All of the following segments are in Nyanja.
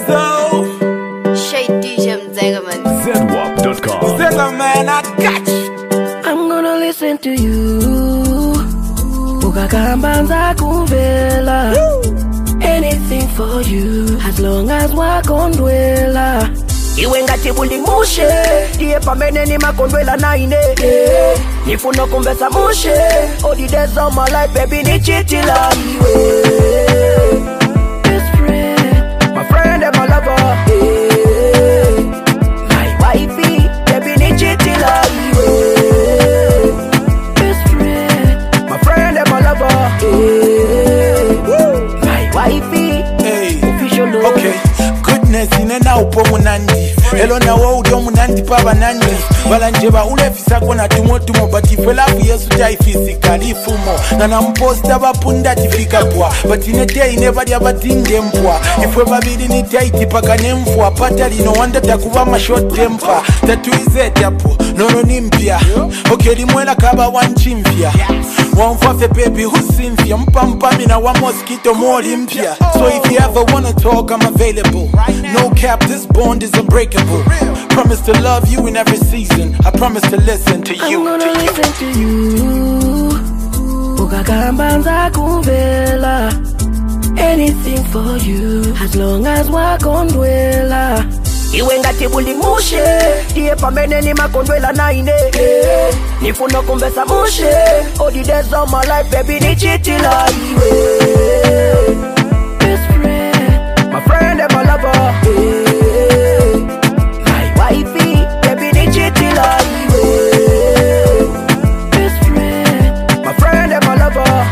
Dezo. Shay DJ Mzengaman. ZWAP.com. Zengaman, I got you. I'm gonna listen to you. Ukakambanza kumvela. Anything for you, as long as wakondwela. Iwe ngati bulimushe, diye pamene ni makondwela naine. Nifuna kumbesa mushe, all the days of my life, baby, ni chitila iwe. Best friend, my friend and my lover. My wifey, baby, ni chitila iwe. Best friend, my friend and my lover. My wifey, official love. Okay. Goodness inena upo munandi. Hello na wa udio munandi paba nandi. Balanjeba ulefisa kona tumo but if love yesu tai physically fumo. Na namposta bapunda tifika kwa. But in a day never dia batinde mpwa. If we babidi ni tight paka nemfwa. Patali no wonder takuba ma short temper. Tatu izete hapo. Nono ni mpya. Okay limwela kaba wanchimpya. Wamfafe baby husimfya. Mpa mina wa mosquito more limpya. So if you ever wanna talk I'm available. No cap, this bond is unbreakable. Promise to love you in every season. I promise to listen to you. I'm gonna listen to you. Ukakambanza kumvela. Anything for you, as long as wakondwela. Iwe ngati bulimushe, diye pamene ni makondwela naine. Nifuna kumbesa mushe, all the days of my life, baby, ni chitila iwe. Best friend, my friend and my lover. My wifey, baby, ni chitila iwe. Best friend, my friend and my lover.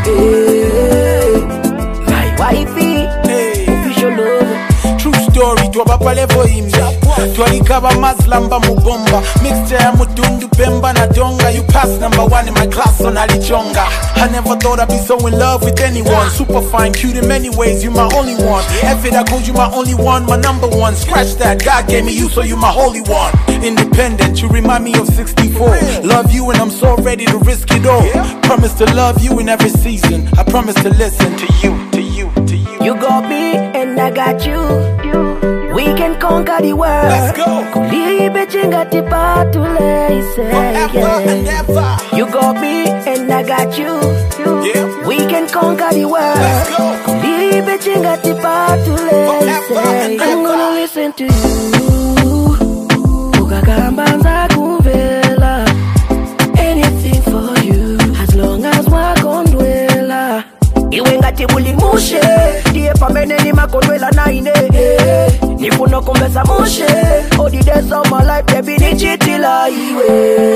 My wifey, official love. True story, twabapa levo imya. Twalikaba mazlamba mubomba. Mixture ya mutundu pemba na donga. You pass #1 in my class on alichonga. I never thought I'd be so in love with anyone. Super fine, cute in many ways, you my only one. F it, I called you my only one, my #1. Scratch that, God gave me you, so you my holy one. Independent, you remind me of 64. Love you and I'm so ready to risk it all. Promise to love you in every season. I promise to listen to you, to you, to you. You got me and I got you. We can conquer the world. Let's go. Kulibe chinga tipa tule Forever and ever. You got me and I got you. Yeah. We can conquer the world. Let's go. Kulibe chinga tipa tule Forever and I'm gonna ever. listen to you. Ukakambanza kumvela. Anything for you, as long as wakondwela. Iwe ngati bulimushe, diye pamene ni makondwela naine. Nifuna kumbesa mushe, all the days of my life, baby, ni chitila iwe.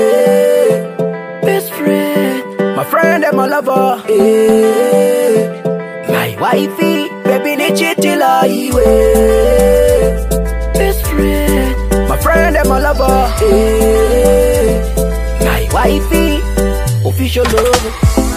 Best friend, my friend and my lover. My wifey, baby, ni chitila iwe. Best friend, my friend and my lover. My wifey, official love.